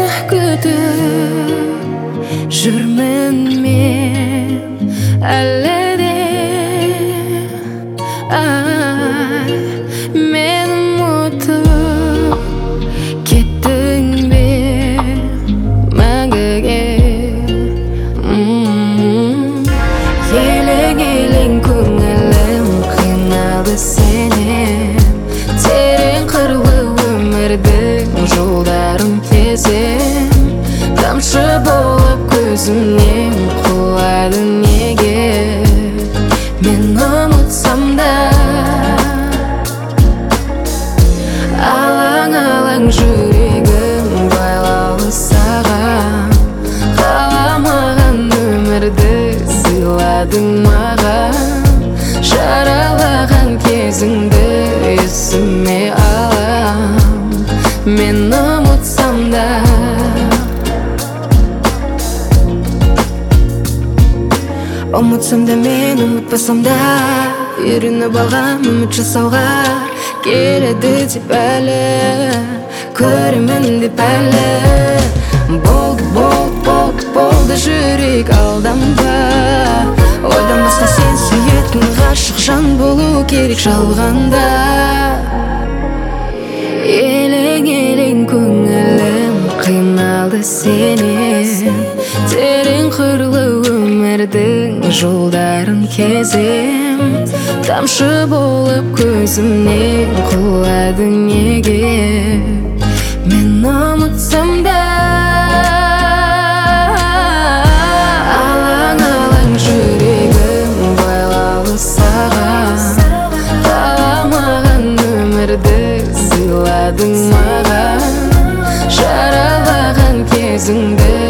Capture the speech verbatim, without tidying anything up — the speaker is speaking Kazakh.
күтіп жүрмін мен әлі де. Ай, мен ұмытып кеттің бе мәңгіге. Елең елең көңілім қиналды сенен, терең қырлы өмірдің жолдарын кезем. Тамшы болып көзімнен құлайды неге, мен ұмытсам да. Алаң-алаң жүрегім байлаулы саған, қаламаған өмірді сыйладың маған. Жаралаған кезіңді есіме алам, мен ұмытсам да. Ұмытсам да мен ұмытпасам да, үйреніп алғам үміт жасауға. Келеді деп әлі, көремін деп әлі. Болды, болды, болды, болды жүрек алданба. Ойдан басқа сен сүйетін ғашық жан болу керек жалғанда. Елең елең көңілім қиналды сенен, терең қырлы өмірдің жолдарын кезем. Тамшы болып көзімнен құлайды неге, мен ұмытсам да. Алаң-алаң жүрегім байлаулы саған, қаламаған өмірді сыйладың маған. Жаралаған кезіңді